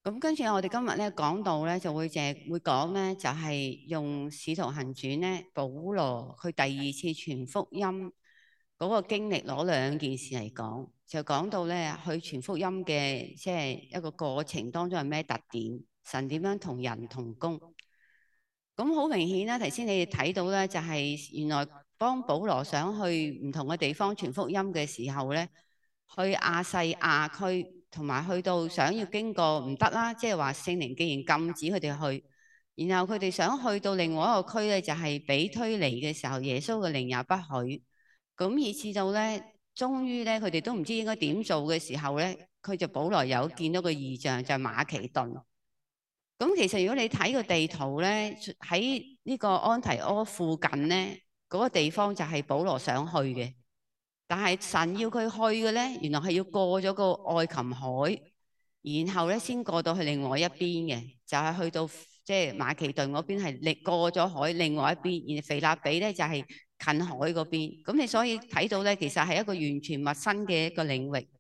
咁跟住我哋今日咧講到咧，就會會講咧，就係用《使徒行傳》咧，保羅佢第二次傳福音嗰個經歷，攞兩件事嚟講，就講到咧去傳福音嘅即係一個過程當中係咩特點，神點樣同人同工。咁好明顯啦，頭先你哋睇到咧，就係原來當保羅想去唔同嘅地方傳福音嘅時候咧，去亞細亞區，同埋去到想要經過唔得啦，即係話聖靈既然禁止佢哋去，然後佢哋想去到另外一個區咧，就係比推尼嘅時候，耶穌嘅靈也不許，咁以至到咧，終於咧佢哋都唔知應該點做嘅時候咧，佢就保羅有見到個異象，就係馬其頓。咁其實如果你睇個地圖咧，喺呢個安提阿附近咧，嗰個地方就係保羅想去嘅。但係神要佢去嘅咧，原來係要過咗個愛琴海，然後咧先過到去另外一邊嘅，就係去到即係馬其頓嗰邊係過咗海另外一邊，而腓立比咧就係近海嗰邊。咁你所以睇到咧，其實係一個完全陌生嘅一個領域。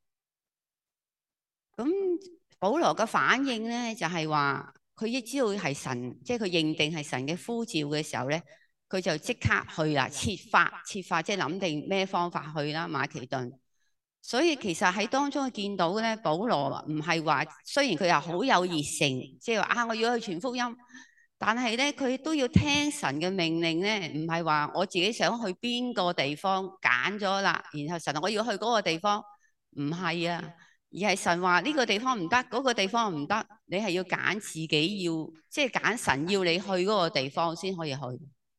咁保羅嘅反應咧，就係話佢一知道係神，即係佢認定係神嘅呼召嘅時候咧，佢就即刻去啦，設法即係諗定咩方法去啦馬其頓。所以其實喺當中見到咧，保羅唔係話雖然佢又好有熱誠，即係話我要去傳福音，但係咧佢都要聽神嘅命令咧，唔係話我自己想去邊個地方揀咗啦，然後神我要去嗰個地方，唔係啊。而係神話呢個地方唔得，嗰個地方唔得，你係要揀自己要，即係揀神要你去嗰個地方先可以去。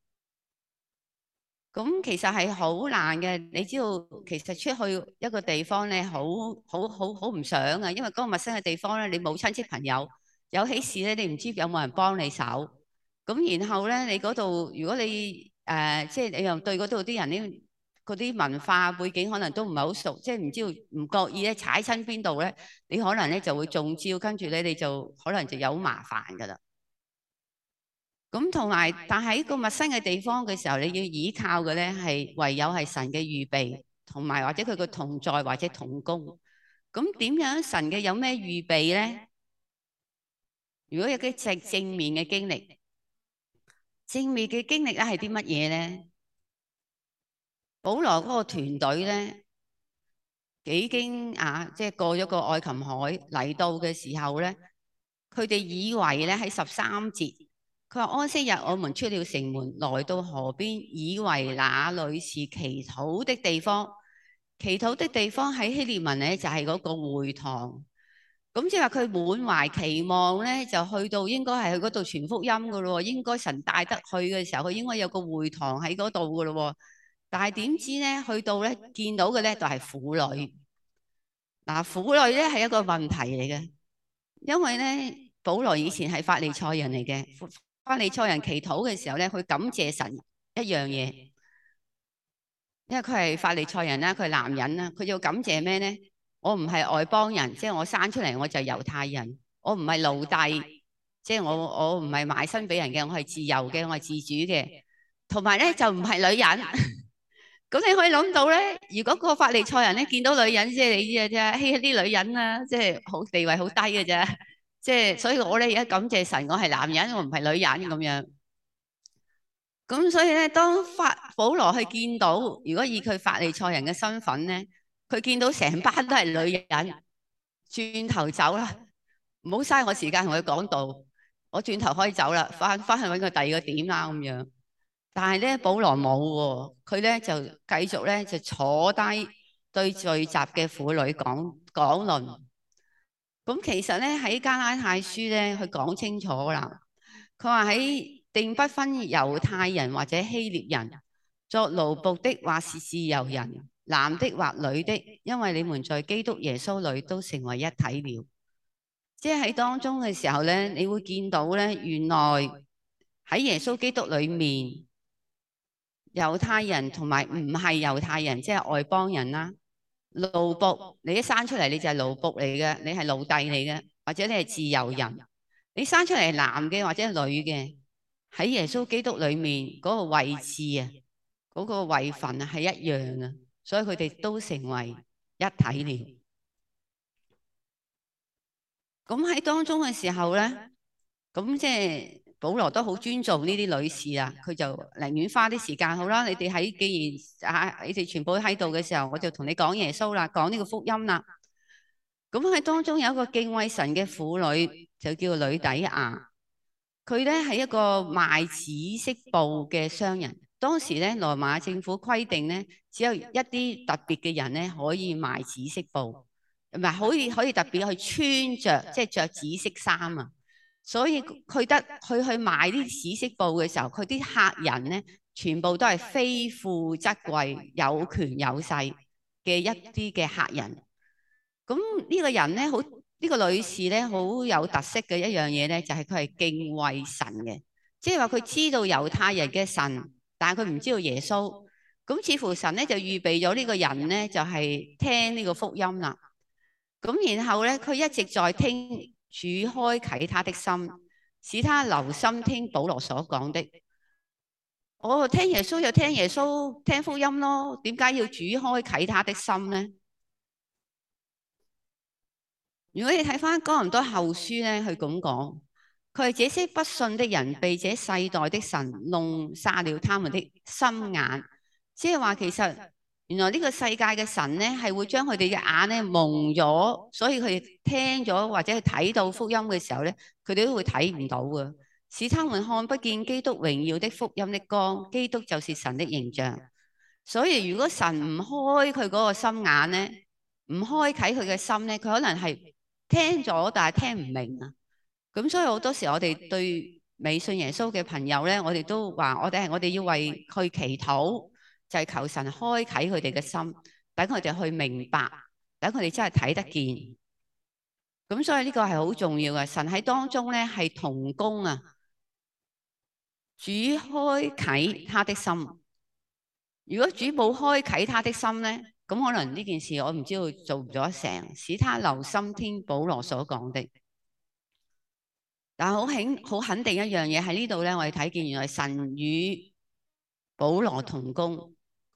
咁其實係好難嘅，你知道其實出去一個地方咧，好唔想啊，因為嗰個陌生嘅地方咧，你冇親戚朋友，有喜事咧，你唔知有冇人幫你手。咁然後咧，你嗰度如果你即係你又對嗰度啲人呢，嗰啲文化背景可能都唔係好熟，即係唔知道唔覺意咧踩親邊度咧，你可能咧就會中招，跟住咧你就可能就有麻煩噶啦。咁同埋，但喺個陌生嘅地方嘅時候，你要依靠嘅咧係唯有係神嘅預備，同埋或者佢個同在或者同工。咁點樣神嘅有咩預備咧？如果有啲正面嘅經歷，正面嘅經歷咧係啲乜嘢咧？保羅嗰個團隊咧幾經即係過咗個愛琴海嚟到嘅時候咧，佢哋以為咧喺13節。佢話安息日，我們出了城門，來到河邊，以為那裏是祈禱的地方。祈禱的地方喺希臘文咧就係嗰個會堂。咁即係話佢滿懷期望咧，就去到應該係去嗰度傳福音噶咯。應該神帶得去嘅時候，佢應該有個會堂喺嗰度噶咯。但係點知咧，去到咧見到嘅咧就係婦女。嗱，婦女咧係一個問題嚟嘅，因為咧保羅以前係法利賽人嚟嘅。法利賽人祈禱嘅時候咧，佢感謝神一樣嘢，因為佢係法利賽人啦，佢係男人啦，佢要感謝咩咧？我唔係外邦人，即係我生出嚟我就係猶太人，我唔係奴隸，即係我唔係賣身俾人嘅，我係自由嘅，我係自主嘅，同埋咧就唔係女人。咁你可以諗到咧，如果個法利賽人咧見到女人，即係你知嘅啫，欺啲女人啦，即係好地位好低嘅啫，即係所以我咧而家感謝神，我係男人，我唔係女人咁樣。咁所以咧，當保羅去見到，如果以佢法利賽人嘅身份咧，佢見到成班都係女人，轉頭走啦，唔好嘥我時間同佢講道，我轉頭可以走啦，翻去揾個第二個點啦咁樣。但係咧，保羅冇喎，佢咧就繼續咧就坐低對聚集嘅婦女講論。咁其實咧喺加拉太書咧，佢講清楚啦。佢話喺定不分猶太人或者希臘人，作奴僕的或是自由人，男的或女的，因為你們在基督耶穌裏都成為一體了。即係喺當中嘅時候咧，你會見到咧，原來喺耶穌基督裏面，猶太人同埋唔係猶太人，即係外邦人啦。奴僕，你一生出嚟你就係奴僕嚟嘅，你係奴隸嚟嘅，或者你係自由人。你生出嚟男嘅或者女嘅，喺耶穌基督裏面嗰個位置啊，嗰個位份啊係一樣啊，所以佢哋都成為一體了。 咁喺當中嘅時候咧，咁即係保羅都好尊重呢啲女士啊，佢就寧願花啲時間好啦。你哋既然你哋全部喺度嘅時候，我就同你講耶穌啦，講呢個福音啦。咁喺當中有一個敬畏神嘅婦女，就叫呂底亞。佢咧係一個賣紫色布嘅商人。當時咧羅馬政府規定咧，只有一啲特別嘅人咧可以賣紫色布，唔係可以特別去穿着，即係着紫色衫啊。所以佢去賣啲紫色布嘅時候，佢啲客人咧全部都係非富則貴、有權有勢嘅一啲嘅客人。咁呢個人咧呢個女士咧好有特色嘅一樣嘢咧，就係佢係敬畏神嘅，即係話佢知道猶太人嘅神，但係佢唔知道耶穌。咁似乎神咧就預備咗呢個人咧，就係聽呢個福音啦。咁然後咧，佢一直在聽主開啟他的心，使他留心聽保羅所講的。我聽耶穌就聽耶穌，聽福音咯。點解要主開啟他的心咧？如果你睇翻哥林多後書咧，佢咁講，佢係這些不信的人被這世代的神弄瞎了他們的心眼，即係話其實原來呢個世界嘅神咧係會將佢哋嘅眼咧蒙咗，所以佢哋聽咗或者係睇到福音嘅時候咧，佢哋都會睇唔到嘅，使他們看不見基督榮耀的福音的光。基督就是神的形象，所以如果神唔開佢嗰個心眼咧，唔開啟佢嘅心咧，佢可能係聽咗，但係聽唔明啊！咁所以好多時我哋對未信耶穌嘅朋友咧，我哋都話我哋要為佢祈禱，就係求神開啟佢哋嘅心，等佢哋去明白，等佢哋真係睇得見。咁所以呢個係好重要嘅，神喺當中咧係同工啊！主開啟他的心，如果主冇開啟他的心咧，咁可能呢件事我唔知道做唔做得成，使他留心聽保羅所講的。但係好肯定一樣嘢喺呢度咧，我哋睇見原來神與保羅同工。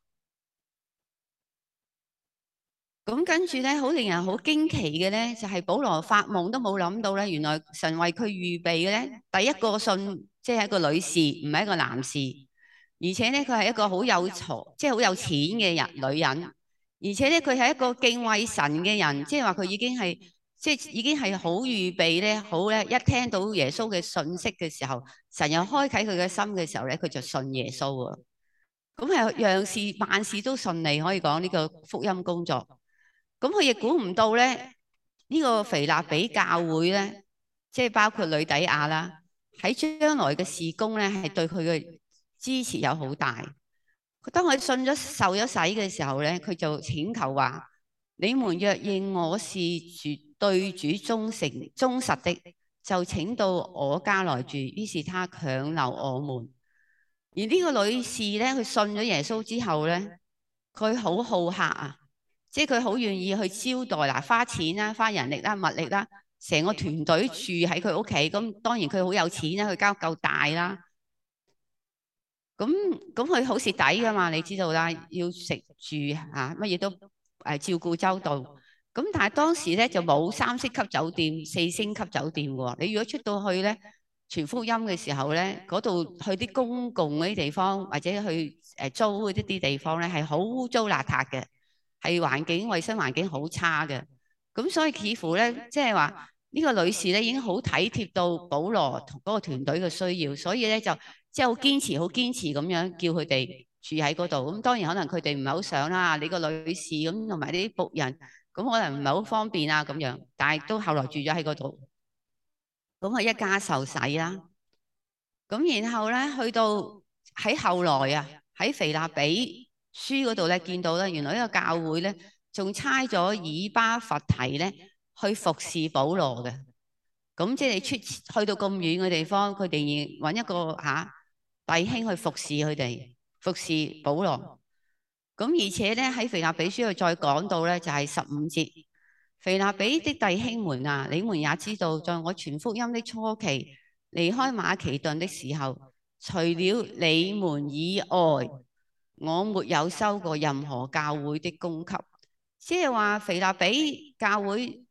咁跟住咧，好令人好驚奇嘅咧，就係保羅發夢都冇諗到咧，原來神為佢預備嘅咧，第一個信即係一個女士，唔係一個男士。而且咧，佢係一個好有財，即係好有錢嘅女人。而且咧，佢係一個敬畏神嘅人，即係話佢已經係好預備咧，好咧，一聽到耶穌嘅信息嘅時候，神又開啟佢嘅心嘅時候咧，佢就信耶穌啊。咁係樣事萬事都順利，可以講呢個福音工作。咁佢亦估唔到咧，呢個腓立比教會咧，即係包括呂底亞啦，喺將來嘅事工咧，係對佢嘅支持有好大。當佢信咗受咗洗嘅時候咧，佢就請求話：你們若認我是對主忠實的，就請到我家來住。於是他強留我們。而呢個女士咧，佢信咗耶穌之後咧，佢好好客啊，即係佢好願意去招待啦，花錢啦、花人力啦、物力啦，成個團隊住喺佢屋企。咁當然佢好有錢啦，佢間屋夠大啦。咁佢好蝕底噶嘛，你知道啦，要食住乜嘢都照顧周到。咁但係當時咧就冇3星級酒店、4星級酒店喎。你如果出到去咧傳福音嘅時候咧，嗰度去啲公共嗰啲地方或者去租嗰啲地方咧，係好污糟邋遢嘅，係衛生環境好差嘅。咁所以似乎咧，即係話呢個女士咧已經好體貼到保羅同嗰個團隊嘅需要，所以咧就即係好堅持咁樣叫佢哋住喺嗰度。咁當然可能佢哋唔係好想啦，你個女士咁同埋啲僕人，咁可能唔係好方便啊咁樣。但係都後來住咗喺嗰度，咁佢一家受洗啦。咁然後咧去到喺後來啊，喺腓立比書嗰度咧見到咧，原來呢個教會咧仲差咗以巴弗提咧去服侍保羅嘅。咁即係你去到咁遠嘅地方，佢哋要揾一個弟兄去服侍佢哋，服侍保羅。咁而且咧喺腓立比書度再講到咧，就係15節，腓立比的弟兄們啊，你們也知道，在我傳福音的初期，離開馬其頓的時候，除了你們以外，我沒有收過任何教會的供給。即係話腓立比教會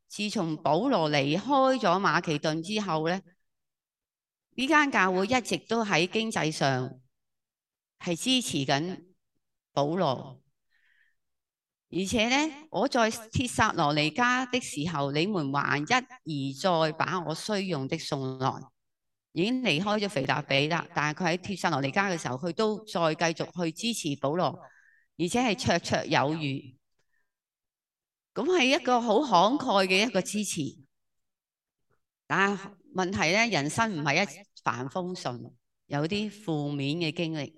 自從保羅離開咗馬其頓之後咧，呢間教會一直都喺經濟上係支持緊保羅。而且咧，我在帖撒羅尼迦的時候，你們還一而再把我需用的送來。已經離開咗腓立比啦，但係佢喺帖撒羅尼迦嘅時候，佢都再繼續去支持保羅，而且係綽綽有餘。咁係一個好慷慨嘅一個支持。但係問題咧，人生唔係一帆風順，有啲負面嘅經歷。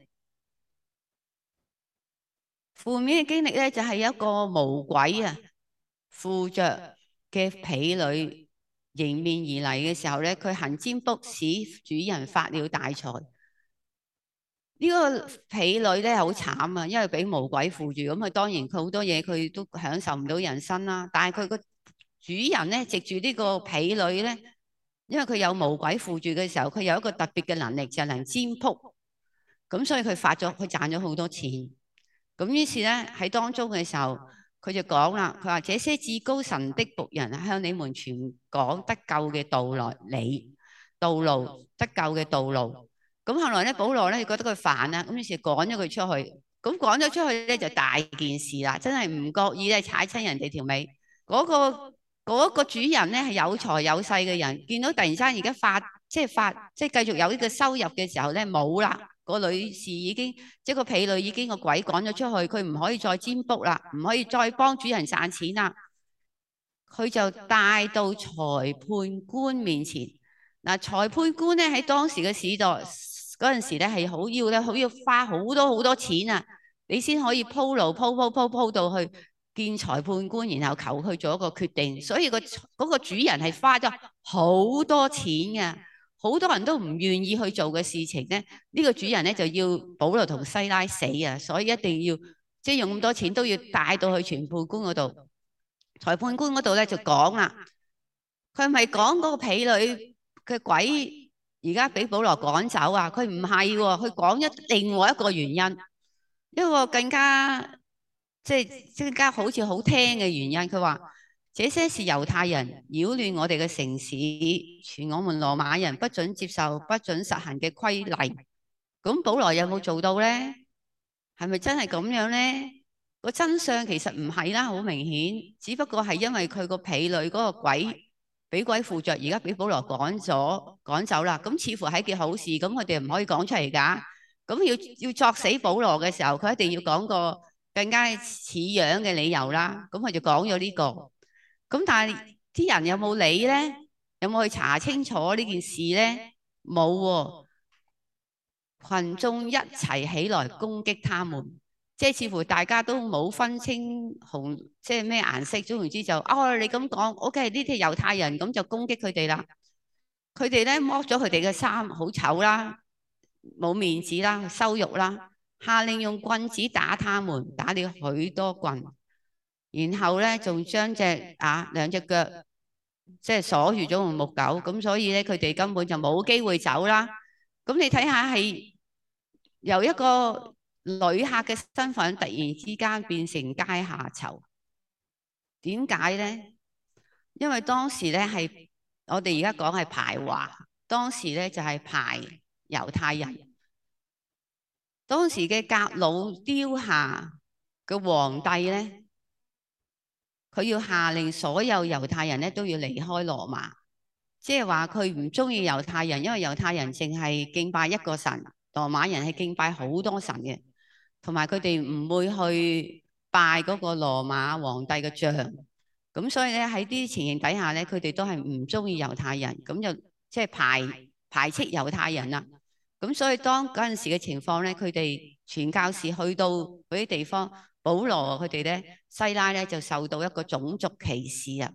負面嘅經歷咧，就係有一個魔鬼啊，附着嘅婢女迎面而嚟嘅時候咧，佢行占卜使主人發了大財。呢個婢女咧好慘啊，因為俾魔鬼附住，咁佢當然佢好多嘢佢都享受唔到人生啦。但係佢個主人咧，藉住呢個婢女咧，因為佢有魔鬼附住嘅時候，佢有一個特別嘅能力，就係能占卜。咁所以佢賺咗好多錢。咁於是咧喺當中嘅時候，佢就講啦，佢話這些至高神的僕人向你們傳講得救嘅道路，得救嘅道路。咁後來咧，保羅咧覺得佢煩啦，咁於是趕咗佢出去。咁趕咗出去咧就大件事啦，真係唔覺意咧踩親人哋條尾。嗰個主人咧係有財有勢嘅人，見到突然之間而家即係繼續有呢個收入嘅時候咧冇啦。個女士已經即係個婢女已經個鬼趕咗出去，佢唔可以再占卜啦，唔可以再幫主人賺錢啦。佢就帶到裁判官面前。嗱，裁判官咧喺當時嘅時代嗰陣時咧係好要花好多錢啊，你先可以鋪路鋪到去見裁判官，然後求佢做一個決定。所以嗰個主人係花咗好多錢嘅。好多人都唔願意去做嘅事情咧，呢個主人咧就要保羅同西拉死啊，所以一定要即係用咁多錢都要帶到去裁判官嗰度。裁判官嗰度咧就講啦，佢係咪講嗰個婢女嘅鬼而家俾保羅趕走啊？佢唔係喎，佢講咗另外一個原因，一個更加更加好似好聽嘅原因。佢話這些是猶太人擾亂我哋嘅城市，傳我們羅馬人不准接受、不准實行嘅規例。咁保羅有冇做到咧？係咪真係咁樣咧？個真相其實唔係啦，好明顯，只不過係因為佢個婢女嗰個鬼俾鬼附着，而家俾保羅趕走啦。咁似乎係一件好事，咁佢哋唔可以講出嚟㗎。咁要作死保羅嘅時候，佢一定要講個更加似樣嘅理由啦。咁佢就講咗呢個。咁但係啲人有冇理咧？有冇去查清楚呢件事咧？冇喎。群眾一齊起來攻擊他們，即係似乎大家都冇分清紅即係咩顏色，總言之就你咁講，OK，呢啲係猶太人，咁就攻擊佢哋啦。佢哋咧剝咗佢哋嘅衫，好醜啦，冇面子啦，羞辱啦，下令用棍子打他們，打了許多棍。然後咧，仲將兩隻腳即係鎖住咗個木狗，咁所以咧佢哋根本就冇機會走啦。咁你睇下係由一個旅客嘅身份，突然之間變成階下囚，點解咧？因為當時咧係我哋而家講係排華，當時咧就係排猶太人。當時嘅革魯丟夏嘅皇帝咧。佢要下令所有猶太人咧都要離開羅馬，即係話佢唔中意猶太人，因為猶太人淨係敬拜一個神，羅馬人係敬拜好多神嘅，同埋佢哋唔會去拜嗰個羅馬皇帝嘅像。咁所以咧喺啲情形底下咧，佢哋都係唔中意猶太人，咁就即係排斥猶太人啦。咁所以當嗰陣時嘅情況咧，佢哋傳教士去到嗰啲地方，保羅佢哋咧西拉咧就受到一個種族歧視啊！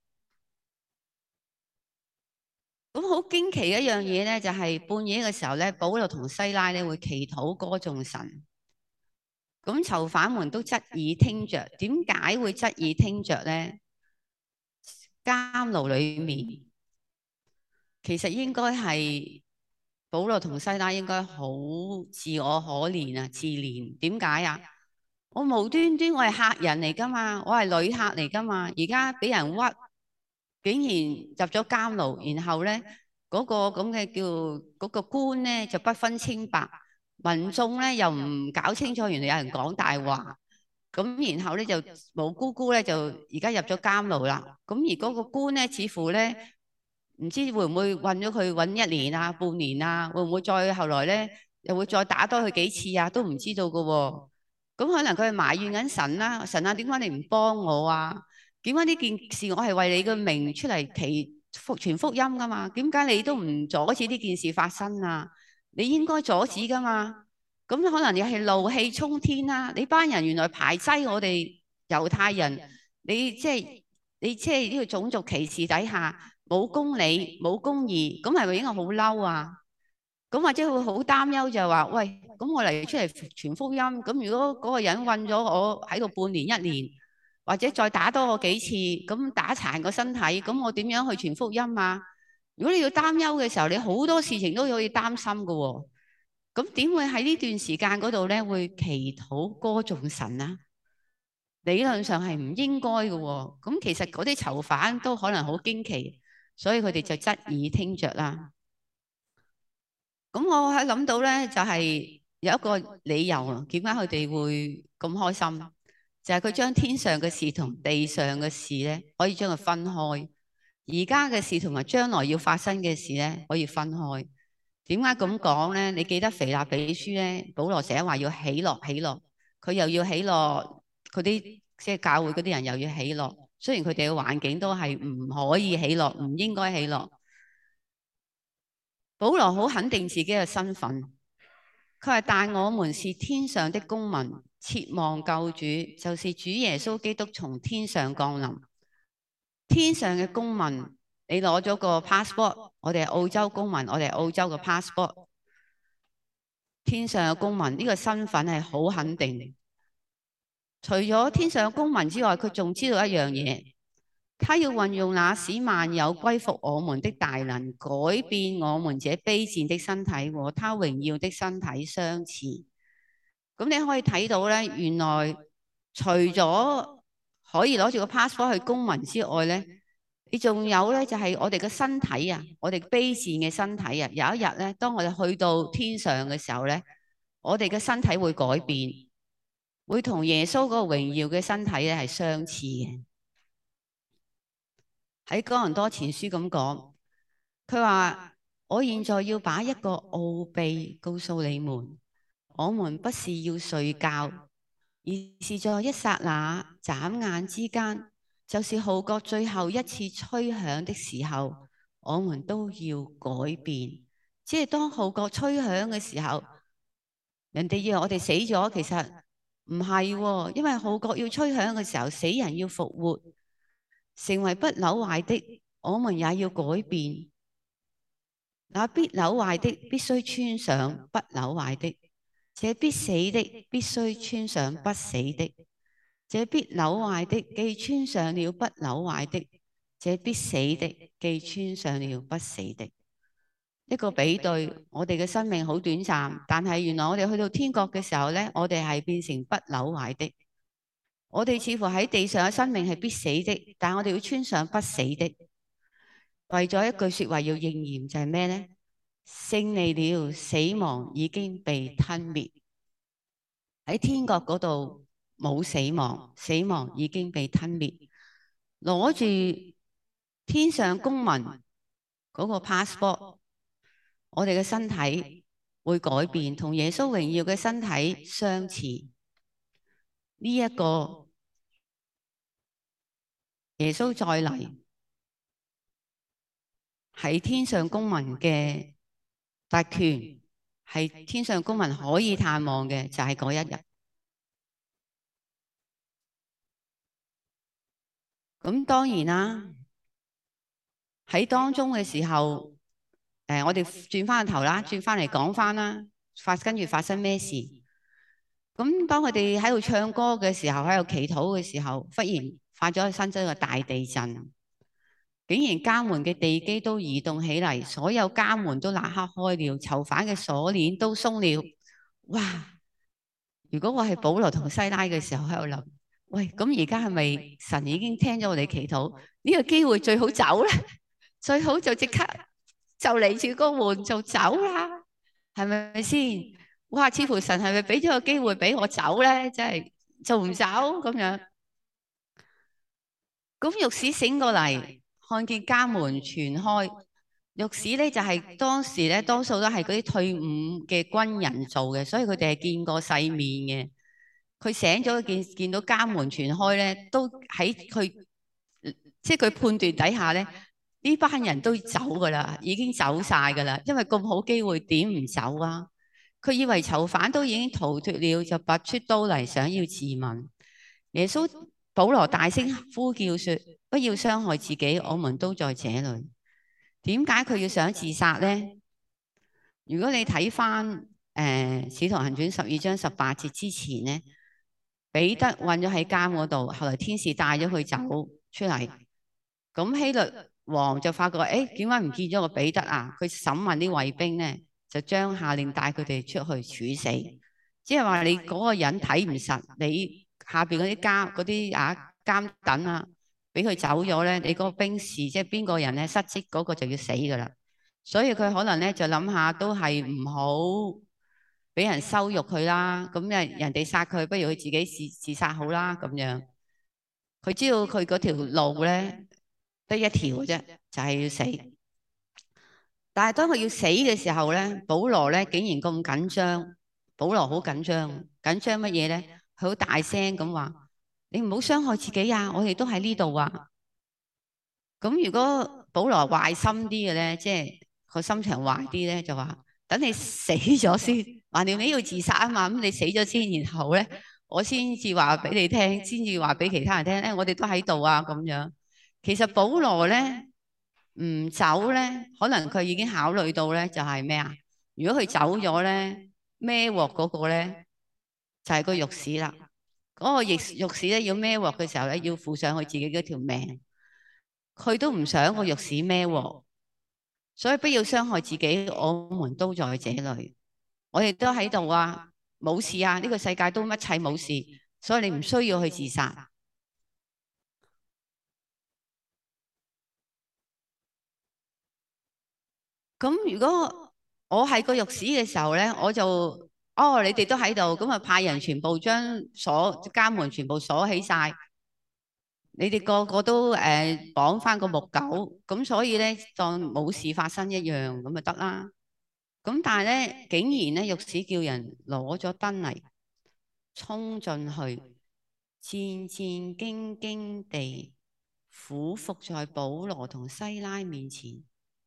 咁好驚奇嘅一樣嘢咧，就係半夜嘅時候咧，保羅同西拉咧會祈禱歌頌神。咁囚犯們都側耳聽着，點解會側耳聽着咧？監牢裏面其實應該係保羅同西拉應該好自我可憐啊，自憐。點解啊？我無端端我係客人嚟噶嘛，我係旅客嚟噶嘛，而家俾人屈， 竟然入咗監牢，然後咧嗰個咁嘅叫嗰個官咧就不分清白，民眾咧又唔搞清楚，原來有人講大話，咁然後咧就無辜辜咧就而家入咗監牢啦。咁而嗰個官咧似乎咧唔知會唔會韞咗佢韞一年啊、半年啊，會唔會再後來咧又會再打多佢幾次啊？都唔知道噶喎。咁可能佢係埋怨緊神啦，神啊，點解你唔幫我啊？點解呢件事我係為你嘅名出嚟傳福音噶嘛？點解你都唔阻止呢件事發生啊？你應該阻止噶嘛？咁可能你係怒氣沖天啦！你班人原來排擠我哋猶太人，你即係呢個種族歧視底下冇公理冇公義，咁係咪應該好嬲啊？咁或者會好擔憂就係話，喂，咁我嚟出嚟傳福音，咁如果嗰個人韞咗我喺度半年一年，或者再打多我幾次，咁打殘個身體，咁我點樣去傳福音啊？如果你要擔憂嘅時候，你好多事情都可以擔心噶喎。咁點會喺呢段時間嗰度咧會祈禱歌頌神啊？理論上係唔應該嘅喎。咁其實嗰啲囚犯都可能好驚奇，所以佢哋就側耳聽着啦。咁我喺諗到咧，就係有一個理由啊，點解佢哋會咁開心？就係佢將天上嘅事同地上嘅事咧，可以將佢分開。而家嘅事同埋將來要發生嘅事咧，可以分開。點解咁講咧？你記得腓立比書咧，保羅成日話要喜樂喜樂，佢又要喜樂，佢啲即係教會嗰啲人又要喜樂。雖然佢哋嘅環境都係唔可以喜樂，唔應該喜樂。保羅好肯定自己嘅身份，佢話：但我們是天上的公民，切望救主，就是主耶穌基督從天上降臨。天上嘅公民，你攞咗個 passport，我哋係澳洲公民，我哋係澳洲嘅 passport。天上嘅公民呢個身份係好肯定。除咗天上嘅公民之外，佢仲知道一樣嘢。他要運用那使萬有歸服我們的大能，改變我們這卑賤的身體和他榮耀的身體相似。咁你可以睇到咧，原來除咗可以攞住個 passport 去公民之外咧，你仲有咧就係我哋嘅身體啊，我哋卑賤嘅身體啊，有一日咧，當我哋去到天上嘅時候咧，我哋嘅身體會改變，會同耶穌嗰個榮耀嘅身體咧係相似嘅。喺哥林多前書咁講，佢話：我現在要把一個奧秘告訴你們，我們不是要睡覺，而是在一剎那眨眼之間，就是號角最後一次吹響的時候，我們都要改變。即係當號角吹響嘅時候，人哋以為我哋死咗，其實唔係喎，因為號角要吹響嘅時候，死人要復活。成為不朽壞的，我們也要改變。那必朽壞的必須穿上不朽壞的，這必死的必須穿上不死的。這必朽壞的既穿上了不朽壞的，這必死的既穿上了不死的。一個比對，我哋嘅生命好短暫，但係原來我哋去到天國嘅時候咧，我哋係變成不朽壞的。我哋似乎喺地上嘅生命係必死的，但我哋要穿上不死的。為咗一句說話要應驗，就係咩呢？勝利了，死亡已經被吞滅。喺天國嗰度冇死亡，死亡已經被吞滅。攞住天上公民嗰個 passport，我哋嘅身體會改變，同耶穌榮耀嘅身體相似。呢一個耶穌再嚟係天上公民嘅特權，係天上公民可以探望嘅，就係嗰一日。咁當然啦，喺當中嘅時候，我哋轉翻個頭啦，轉翻嚟講翻啦，跟住發生咩事？咁當佢哋喺度唱歌嘅時候，喺度祈禱嘅時候，忽然發咗新增一個大地震，竟然監門嘅地基都移動起嚟，所有監門都立刻開了，囚犯嘅鎖鏈都鬆了。哇！如果我係保羅同西拉嘅時候喺度諗，喂，咁而家係咪神已經聽咗我哋祈禱？ 呢個機會最好走咧，最好就即刻就嚟住個門就走啦，係咪先？哇！似乎神係咪俾咗個機會俾我走咧？真係就唔走咁樣。咁獄使醒過嚟，看見家門全開。獄使咧就係當時咧多數都係嗰啲退伍嘅軍人做嘅，所以佢哋係見過世面嘅。佢醒咗見到家門全開咧，都喺佢即係佢判斷底下咧，呢班人都走噶啦，已經走晒噶啦，因為咁好機會點唔走啊？佢以為囚犯都已經逃脫了，就拔出刀嚟想要自刎。耶穌保羅大聲呼叫說：不要傷害自己，我們都在這裏。點解佢要想自殺呢？如果你睇翻《使徒行傳》12章18節之前呢，彼得困咗喺監嗰度，後來天使帶咗佢走出嚟。咁希律王就發覺，誒，點解唔見咗個彼得啊？佢審問啲衛兵呢，就將下令帶佢哋出去處死。即係話你嗰個人睇唔實，你下邊嗰啲監躉啊，俾佢走咗咧，你嗰個兵士即係邊個人咧失職嗰個就要死噶啦。所以佢可能咧就諗下都係唔好俾人羞辱佢啦。咁人哋殺佢，不如佢自己自殺好啦咁樣。佢知道佢嗰條路咧得一條嘅啫，就係要死。但係當佢要死嘅時候咧，保羅咧竟然咁緊張。保羅好緊張，緊張乜嘢咧？佢好大聲咁話：你唔好傷害自己啊！我哋都喺呢度啊！咁如果保羅壞心啲嘅咧，即係個心腸壞啲咧，就話等你死咗先，橫掂你要自殺啊嘛，咁你死咗先，然後咧我先至話俾你聽，先至話俾其他人聽，我哋都喺度啊咁樣。其實保羅咧唔走咧，可能佢已經考慮到咧，就係咩啊？如果佢走咗咧，孭鑊嗰個咧就係個獄使啦。嗰個獄使咧要孭鑊嘅時候咧，要負上佢自己嗰條命。佢都唔想個獄使孭鑊，所以不要傷害自己。我們都在這裏，我哋都喺度啊，冇事啊，呢個世界都一切冇事，所以你唔需要去自殺。咁如果我係個獄使嘅時候咧，我就你哋都喺度，咁啊派人全部將監門全部鎖起晒。你哋個個都綁翻個木狗，咁所以咧當冇事發生一樣咁就得啦。咁但係咧，竟然咧，獄使叫人攞咗燈嚟，衝進去，戰戰兢兢地俯伏在保羅同西拉面前。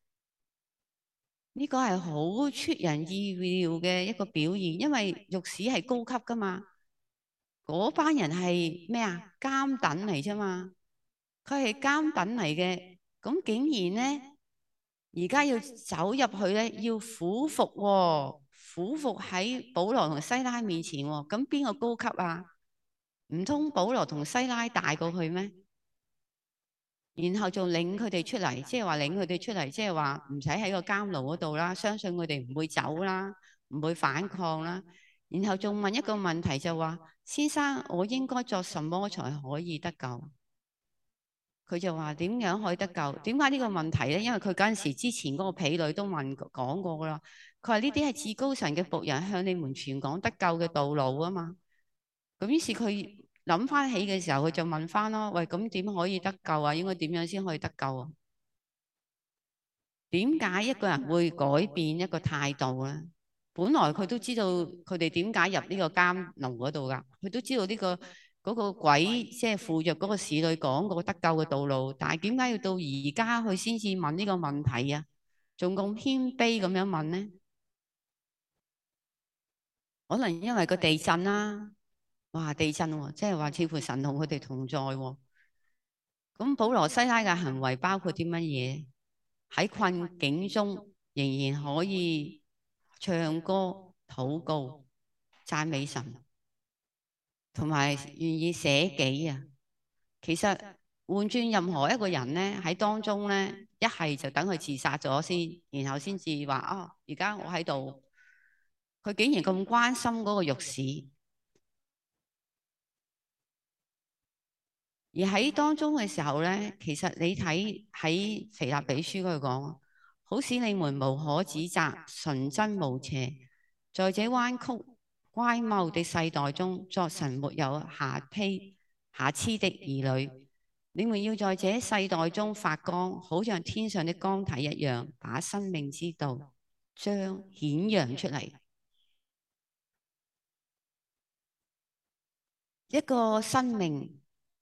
呢個係好出人意料嘅一個表現，因為獄使係高級噶嘛，嗰班人係咩啊？監躉嚟啫嘛。佢係監躉嚟嘅，咁竟然咧，而家要走入去咧，要俯伏喎，俯伏喺保羅同西拉面前喎，咁邊個高級啊？唔通保羅同西拉大過去咩？然後仲領佢哋出嚟，即係話領佢哋出嚟，即係話唔使喺個監牢嗰度啦，相信佢哋唔會走啦，唔會反抗啦。然後仲問一個問題就話：先生，我應該作什麼才可以得救？佢就話點樣可以得救？點解呢個問題咧？因為佢嗰陣時之前嗰個婢女都講過噶啦。佢話呢啲係至高神嘅僕人向你們傳講得救嘅道路啊嘛。咁於是佢諗翻起嘅時候，佢就問翻咯：喂，咁點可以得救啊？應該點樣先可以得救啊？點解一個人會改變一個態度咧？本來佢都知道佢哋點解入呢個監牢嗰度噶，佢都知道呢嗰個鬼即係附着嗰個侍女講嗰個得救嘅道路，但係點解要到而家佢先至問呢個問題啊？仲咁謙卑咁樣問呢？可能因為個地震啦，哇！地震喎，即係話似乎神同佢哋同在喎。咁保羅西拉嘅行為包括啲乜嘢？喺困境中仍然可以唱歌、禱告、讚美神，同埋願意捨己啊！其實換轉任何一個人咧，喺當中咧，一係就等佢自殺咗先，然後先至話而家我喺度。佢竟然咁關心嗰個獄使， 而喺當中嘅時候咧，其實你睇喺腓立比書嗰度講，好使你們無可指責，純真無邪，在這彎曲乖謬的世代中，作神沒有瑕疵的兒女。你們要在這世代中發光，好像天上的光體一樣，把生命之道將顯揚出嚟。一個生命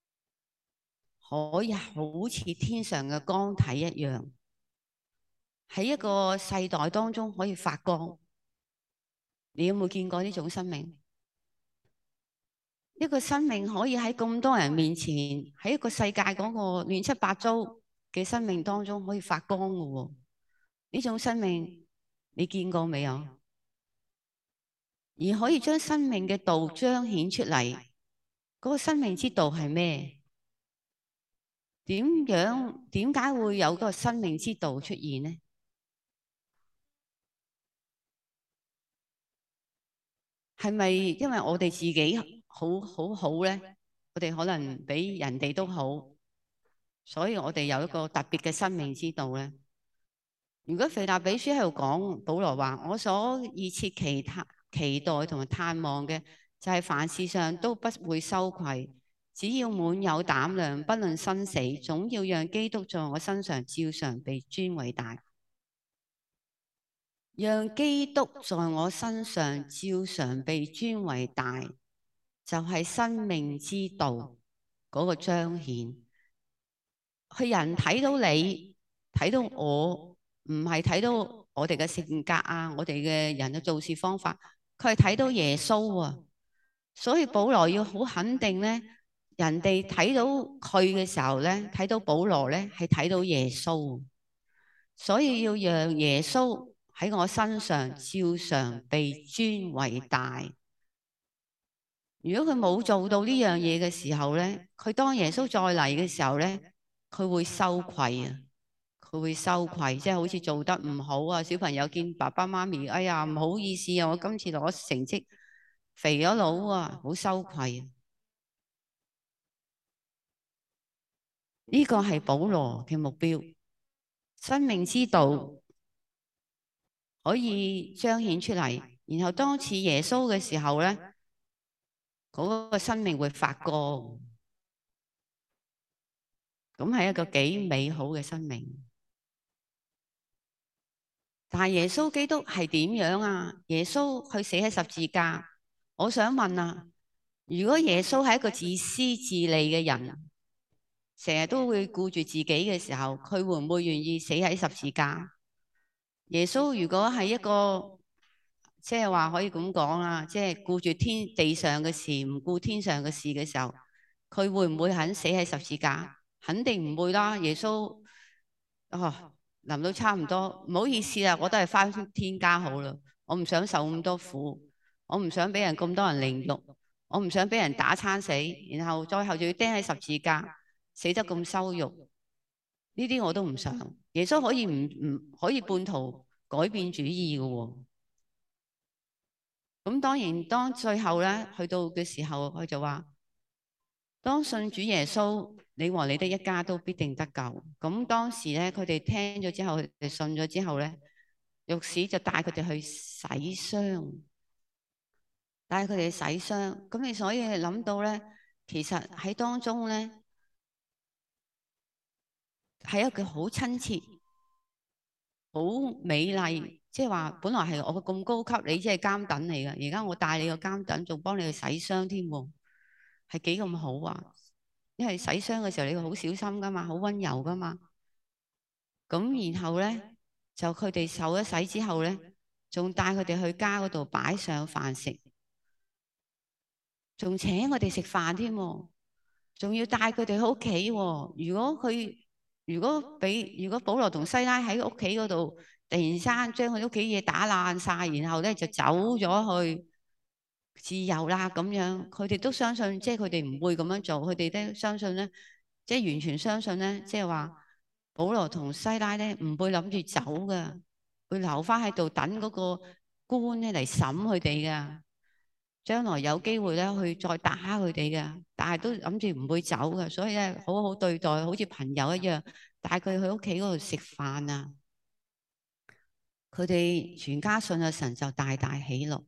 可以好似天上嘅光體一樣，喺一個世代當中可以發光。你有冇見過呢種生命？一個生命可以喺咁多人面前，喺一個世界嗰個亂七八糟嘅生命當中可以發光嘅喎。呢種生命你見過未有？而可以將生命嘅道彰顯出嚟，嗰個生命之道係咩？點解會有嗰個生命之道出現呢？係咪因為我哋自己好呢？我哋可能比人哋都好，所以我哋有一個特別嘅生命之道呢？如果腓立比書喺度講，保羅話：我所熱切期待同埋盼望嘅，就係凡事上都不會羞愧，只要滿有膽量，不論生死，總要讓基督在我身上照常被尊為大。讓基督在我身上照常被尊為大，就係生命之道嗰個彰顯。佢人睇到你，睇到我，唔係睇到我哋嘅性格啊，我哋嘅人嘅做事方法，佢係睇到耶穌啊。所以保羅要好肯定咧，人哋睇到佢嘅時候咧，睇到保羅咧係睇到耶穌，所以要讓耶穌喺我身上照常被尊為大。如果佢冇做到呢樣嘢嘅時候咧，佢當耶穌再嚟嘅時候咧，佢會羞愧啊！佢會羞愧，即係好似做得唔好啊！小朋友見爸爸媽咪，哎呀，唔好意思啊，我今次攞成績肥咗佬啊，好羞愧啊！呢個係保羅嘅目標，生命之道可以彰顯出嚟，然後當似耶穌嘅時候咧，嗰個生命會發光，咁係一個幾美好嘅生命。但係耶穌基督係點樣啊？耶穌佢死喺十字架，我想問啊，如果耶穌係一個自私自利嘅人，成日都會顧住自己嘅時候，佢會唔會願意死喺十字架？耶穌如果係一個即係話可以咁講啦，即係顧住地上嘅事，唔顧天上嘅事嘅時候，佢會唔會肯死喺十字架？肯定唔會啦。耶穌哦，臨到差唔多，唔好意思啦，我都係返天家好啦。我唔想受咁多苦，我唔想俾人咁多人凌辱，我唔想俾人打餐死，然後最後仲要釘喺十字架，死得咁羞辱。呢啲我都唔想。耶穌可以唔可以半途改變主意嘅喎？咁當然，當最後咧去到嘅時候，佢就話：當信主耶穌，你和你的一家都必定得救。咁當時咧，佢哋聽咗之後，佢哋信咗之後咧，牧師就帶佢哋去洗傷，帶佢哋洗傷。咁你所以諗到咧，其實喺當中咧係一個好親切、好美麗。即係話，本來係我咁高級，你只係監躉嚟㗎。而家我帶你個監躉，仲幫你去洗傷添喎，係幾咁好啊！因為洗傷嘅時候，你會好小心噶嘛，好溫柔噶嘛。咁然後咧，就佢哋受咗洗之後咧，仲帶佢哋去家嗰度擺上飯食，仲請我哋食飯添，仲要帶佢哋去屋企。如果保羅同西拉喺屋企嗰度，突然間將佢屋企嘢打爛晒，然後咧就走咗去自由啦咁樣，佢哋都相信，即係佢哋唔會咁樣做，佢哋都相信咧，即係完全相信咧，即係話保羅同西拉咧唔會諗住走㗎，會留翻喺度等嗰個官咧嚟審佢哋㗎。 將來有機會咧去再打佢哋嘅，但係都諗住唔會走嘅，所以咧好好對待，好似朋友一樣，帶佢去屋企嗰度食飯啊。佢哋全家信咗神就大大喜樂。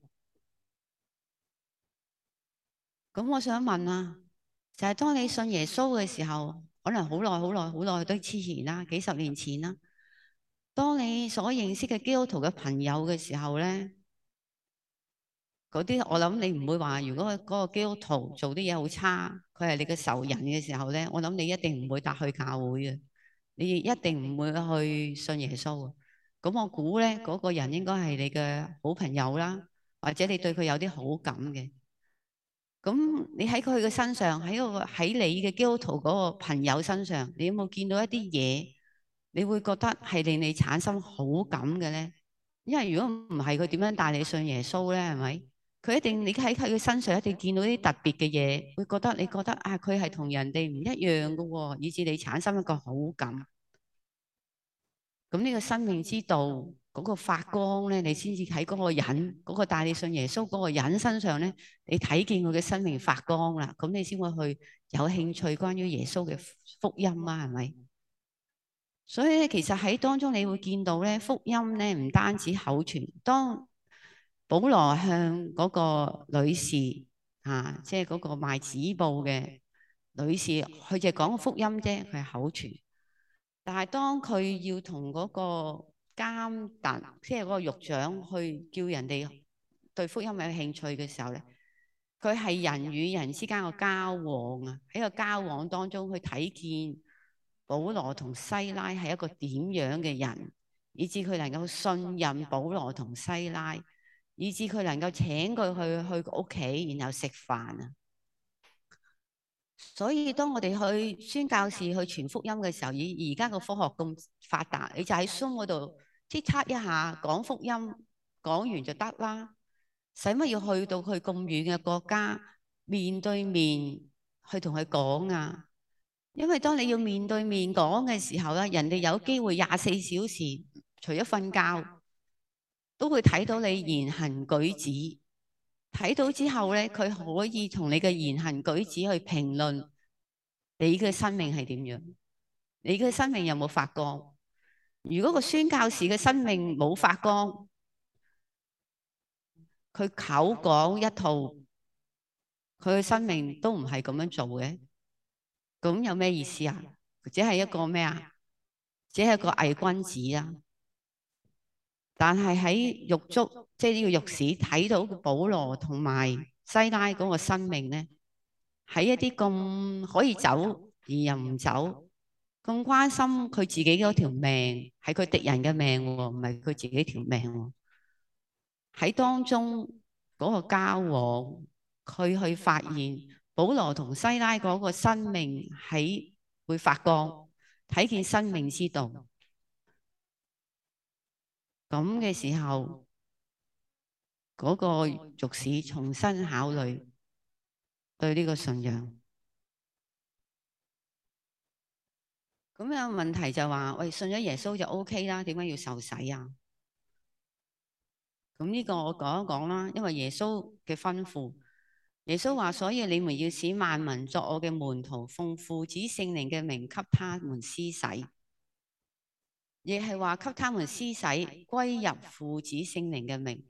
咁我想問啊，就係當你信耶穌嘅時候，可能好耐好耐好耐都之前啦，幾十年前啦。當你所認識嘅基督徒嘅朋友嘅時候咧，嗰啲我諗你唔會話，如果嗰個基督徒做啲嘢好差，佢係你嘅仇人嘅時候咧，我諗你一定唔會帶去教會嘅，你一定唔會去信耶穌啊。咁我估咧，嗰個人應該係你嘅好朋友啦，或者你對佢有啲好感嘅。咁你喺佢嘅身上，喺你嘅基督徒嗰個朋友身上，你有冇見到一啲嘢，你會覺得係令你產生好感嘅咧？因為如果唔係，佢點樣帶你信耶穌咧？係咪？佢一定你喺佢身上一定見到啲特別嘅嘢，會覺得你覺得啊，佢係同人哋唔一樣嘅喎，以致你產生一個好感。咁呢個生命之道嗰個發光咧，你先至喺嗰個人嗰個帶你信耶穌嗰個人身上咧，你睇見佢嘅生命發光啦，咁你先會去有興趣關於耶穌嘅福音啊，係咪？所以咧，其實喺當中你會見到咧，福音咧唔單止口傳，當保羅向嗰個女士即係嗰個賣紙布嘅女士，佢就講福音啫，佢係口傳。但係當佢要同嗰個監達，即係嗰個獄長去叫人哋對福音有興趣嘅時候咧，佢係人與人之間嘅交往啊，喺個交往當中去睇見保羅同西拉係一個點樣嘅人，以致佢能夠信任保羅同西拉，以致佢能夠請佢去屋企，然後食飯啊。所以當我哋去宣教士去傳福音嘅時候，以而家個科學咁發達，你就喺 Zoom 嗰度即刻一下講福音，講完就得啦。使乜要去到佢咁遠嘅國家面對面去同佢講啊？因為當你要面對面講嘅時候咧，人哋有機會24小時除咗瞓覺，都會睇到你言行舉止。睇到之後咧，佢可以同你嘅言行舉止去評論你嘅生命係點樣，你嘅生命有冇發光？如果個宣教士嘅生命冇發光，佢口講一套，佢嘅生命都唔係咁樣做嘅，咁有咩意思啊？只係一個咩啊？只係一個偽君子啊！但係喺獄卒，即係呢個獄史睇到保羅同埋西拉嗰個生命咧，喺一啲咁可以走而又唔走，咁關心佢自己嗰條命，係佢敵人嘅命喎，唔係佢自己條命喎。喺當中嗰個交往，佢去發現保羅同西拉嗰個生命喺會發光，睇見生命之道。咁嘅時候，嗰個俗士重新考慮對呢個信仰。咁有問題就話：喂，信咗耶穌就 OK 啦，點解要受洗啊？咁呢個我講一講啦，因為耶穌嘅吩咐，耶穌話：所以你們要使萬民作我嘅門徒，奉父子聖靈嘅名給他們施洗，亦係話給他們施洗歸入父子聖靈嘅名。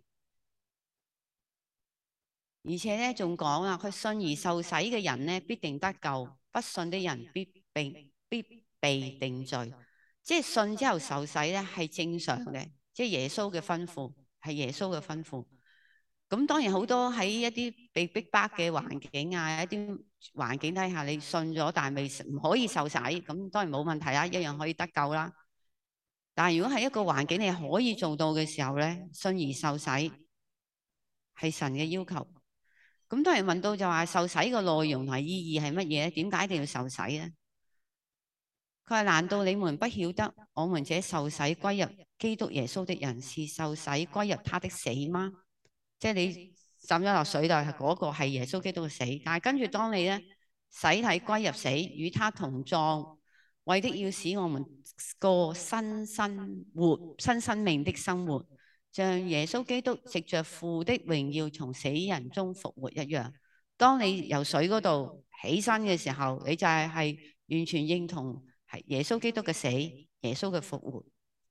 而且咧仲講啊，佢信而受洗嘅人咧必定得救，不信的人必被定罪。即係信之後受洗咧係正常嘅，即係耶穌嘅吩咐，係耶穌嘅吩咐。咁當然好多喺一啲被逼迫嘅環境啊，一啲環境底下你信咗但係未唔可以受洗，咁當然冇問題啦，一樣可以得救啦。但係如果係一個環境你可以做到嘅時候咧，信而受洗係神嘅要求。咁當然問到就話受洗嘅內容同意義係乜嘢咧？點解一定要受洗咧？佢話：難道你們不曉得，我們這受洗歸入基督耶穌的人，是受洗歸入他的死嗎？即係你浸咗落水度，嗰個係耶穌基督嘅死。但係跟住當你咧洗體歸入死，與他同葬，為的要使我們過新生命的生活， 像耶穌基督藉着父的榮耀從死人中復活一樣。當你由水嗰度起身嘅時候，你就係完全認同係耶穌基督嘅死，耶穌嘅復活。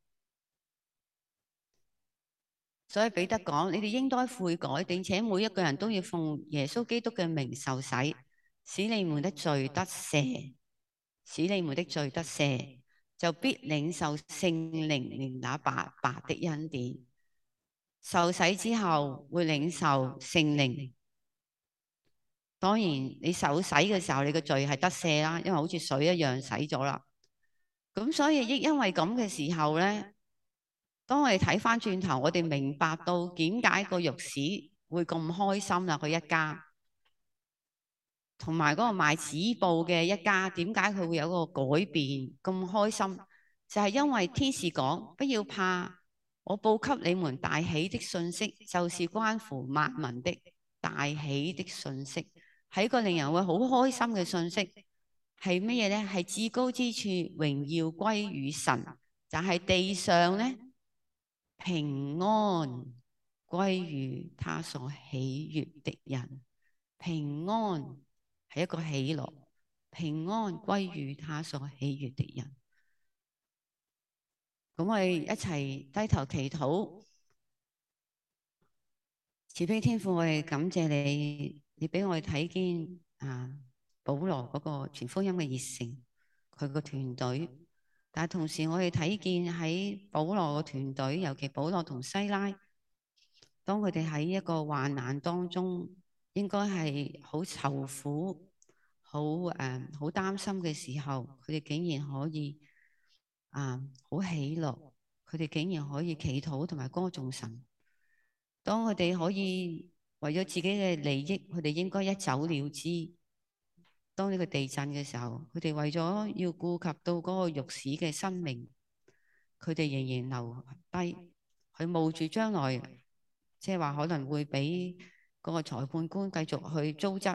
所以彼得講：你哋應該悔改，並且每一個人都要奉耶穌基督嘅名受洗，使你們的罪得赦，使你們的罪得赦，就必領受聖靈連那白白的恩典。受洗之後會領受聖靈。當然，你受洗嘅時候，你嘅罪係得赦啦，因為好似水一樣洗咗啦。咁所以因為咁嘅時候咧，當我哋睇翻轉頭，我哋明白到點解個獄使會咁開心啦，佢一家，同埋嗰個賣紙布嘅一家，點解佢會有個改變咁開心？就係因為天使講：不要怕，我報給你們大喜的信息，就是關乎萬民的大喜的信息。係一個令人會好開心嘅信息，係乜嘢咧？係至高之處榮耀歸於神，就係地上咧平安歸於他所喜悅的人。平安係一個喜樂，平安歸於他所喜悅的人。咁我哋一齊低頭祈禱。慈悲天父，我哋感謝你，你俾我哋睇見保羅嗰個傳福音嘅熱誠，佢個團隊。但係同時我哋睇見喺保羅個團隊，尤其保羅同西拉，當佢哋喺一個患難當中，應該係好愁苦、好擔心嘅時候，佢哋竟然可以好喜樂，佢哋竟然可以祈禱同埋歌頌神。當佢哋可以為咗自己嘅利益，佢哋應該一走了之。當呢個地震嘅時候，佢哋為咗要顧及到嗰個獄使嘅生命，佢哋仍然留低，佢冒住將來，即係話可能會俾嗰個裁判官繼續去糟質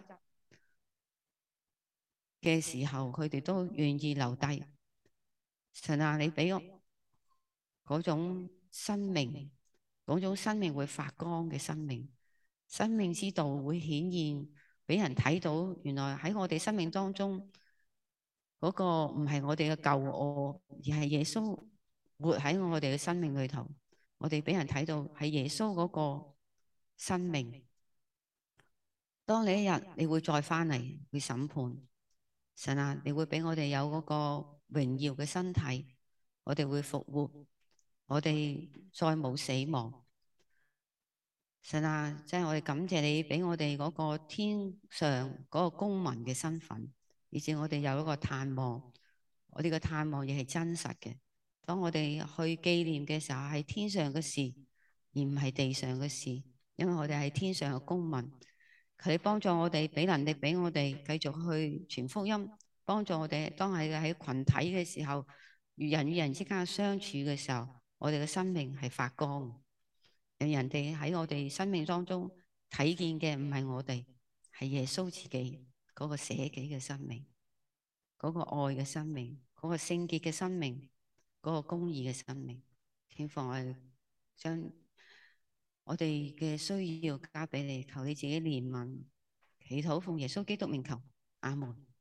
嘅時候，佢哋都願意留低。神啊，你俾我嗰種生命。嗰種生命會發光嘅生命，生命之道會顯現俾人睇到。原來喺我哋生命當中，嗰個唔係我哋嘅舊我，而係耶穌活喺我哋嘅生命裏頭。我哋俾人睇到係耶穌嗰個生命。當你一日你會再翻嚟會審判，神啊，你會俾我哋有嗰個榮耀嘅身體，我哋會復活，我哋再冇死亡。神啊，即係我哋感謝你俾我哋嗰個天上嗰個公民嘅身份，以至我哋有一個探望。我哋嘅探望亦係真實嘅。當我哋去紀念嘅時候，係天上嘅事，而唔係地上嘅事，因為我哋係天上嘅公民。求你幫助我哋，俾能力俾我哋繼續去傳福音，幫助我哋當係喺群體嘅時候，與人之間相處嘅時候，我哋嘅生命係發光。讓人哋喺我哋生命當中睇見嘅唔係我哋，係耶穌自己嗰個捨己嘅生命，嗰個愛嘅生命，嗰個聖潔嘅生命，嗰個公義嘅生命。天父，我哋將我哋嘅需要交俾你，求你自己憐憫，祈禱奉耶穌基督名求，阿門。